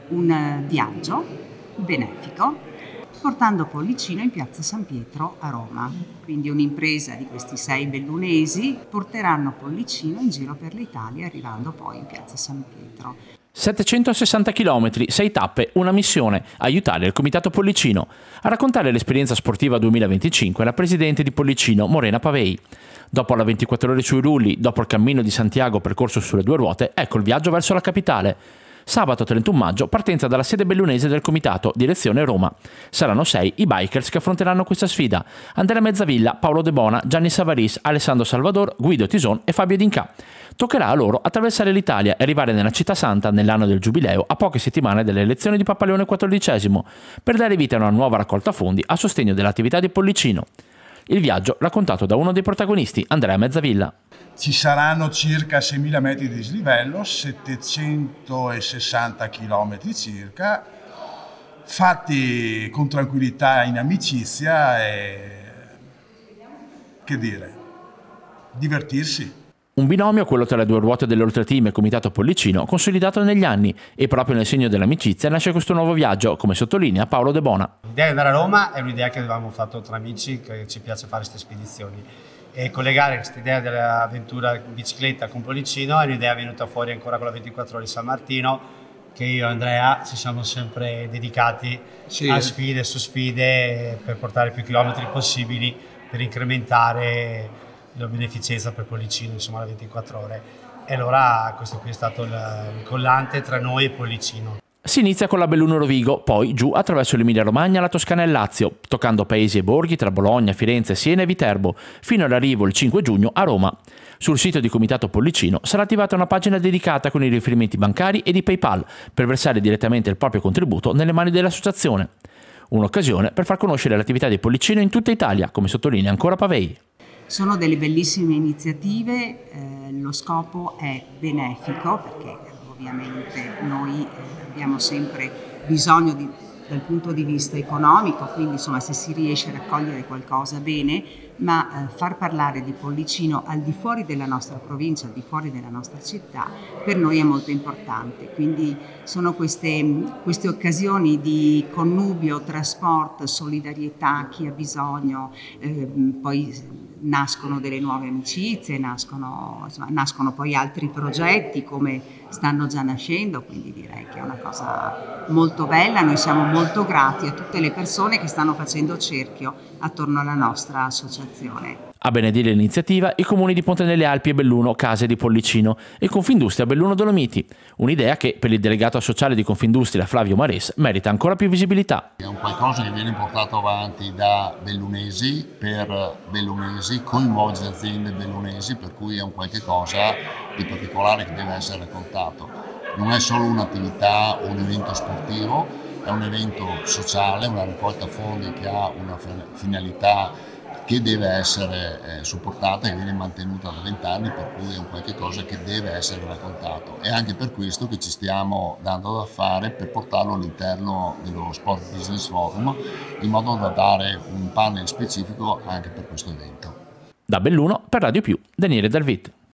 un viaggio benefico portando Pollicino in piazza San Pietro a Roma. Quindi un'impresa di questi 6 bellunesi porteranno Pollicino in giro per l'Italia, arrivando poi in piazza San Pietro. 760 km, 6 tappe, una missione: aiutare il Comitato Pollicino. A raccontare l'esperienza sportiva 2025 la presidente di Pollicino, Morena Pavei. Dopo la 24 ore sui rulli, dopo il cammino di Santiago percorso sulle 2 ruote, ecco il viaggio verso la capitale. Sabato 31 maggio, partenza dalla sede bellunese del comitato, direzione Roma. Saranno 6 i bikers che affronteranno questa sfida: Andrea Mezzavilla, Paolo De Bona, Gianni Savaris, Alessandro Salvador, Guido Tison e Fabio D'Inca. Toccherà a loro attraversare l'Italia e arrivare nella città santa nell'anno del Giubileo, a poche settimane dalle elezioni di Papa Leone XIV, per dare vita a una nuova raccolta fondi a sostegno dell'attività di Pollicino. Il viaggio raccontato da uno dei protagonisti, Andrea Mezzavilla. Ci saranno circa 6.000 metri di dislivello, 760 km circa, fatti con tranquillità, in amicizia e, che dire, divertirsi. Un binomio, quello tra le 2 ruote dell'Oltreteam e Comitato Pollicino, consolidato negli anni, e proprio nel segno dell'amicizia nasce questo nuovo viaggio, come sottolinea Paolo De Bona. L'idea di andare a Roma è un'idea che avevamo fatto tra amici, che ci piace fare queste spedizioni, e collegare questa idea dell'avventura in bicicletta con Pollicino è un'idea venuta fuori ancora con la 24 ore di San Martino, che io e Andrea ci siamo sempre dedicati a sfide su sfide per portare più chilometri possibili, per incrementare la beneficenza per Pollicino, insomma, la 24 ore. E allora questo qui è stato il collante tra noi e Pollicino. Si inizia con la Belluno-Rovigo, poi giù attraverso l'Emilia-Romagna, la Toscana e il Lazio, toccando paesi e borghi tra Bologna, Firenze, Siena e Viterbo, fino all'arrivo il 5 giugno a Roma. Sul sito di Comitato Pollicino sarà attivata una pagina dedicata con i riferimenti bancari e di PayPal per versare direttamente il proprio contributo nelle mani dell'associazione. Un'occasione per far conoscere l'attività di Pollicino in tutta Italia, come sottolinea ancora Pavei. Sono delle bellissime iniziative, lo scopo è benefico perché ovviamente noi abbiamo sempre bisogno dal punto di vista economico, quindi insomma se si riesce a raccogliere qualcosa bene, ma far parlare di Pollicino al di fuori della nostra provincia, al di fuori della nostra città, per noi è molto importante. Quindi sono queste occasioni di connubio tra sport, solidarietà, chi ha bisogno, poi nascono delle nuove amicizie, nascono poi altri progetti come stanno già nascendo, quindi direi che è una cosa molto bella. Noi siamo molto grati a tutte le persone che stanno facendo cerchio attorno alla nostra associazione. A benedire l'iniziativa i comuni di Ponte nelle Alpi e Belluno, Case di Pollicino, e Confindustria Belluno Dolomiti. Un'idea che per il delegato sociale di Confindustria Flavio Mares merita ancora più visibilità. È un qualcosa che viene portato avanti da bellunesi per bellunesi, coinvolge aziende bellunesi, per cui è un qualche cosa di particolare che deve essere raccontato. Non è solo un'attività o un evento sportivo, è un evento sociale, una raccolta fondi che ha una finalità che deve essere supportata e viene mantenuta da 20 anni, per cui è un qualche cosa che deve essere raccontato. È anche per questo che ci stiamo dando da fare per portarlo all'interno dello Sport Business Forum, in modo da dare un panel specifico anche per questo evento. Da Belluno per Radio Più, Daniele Dalvit.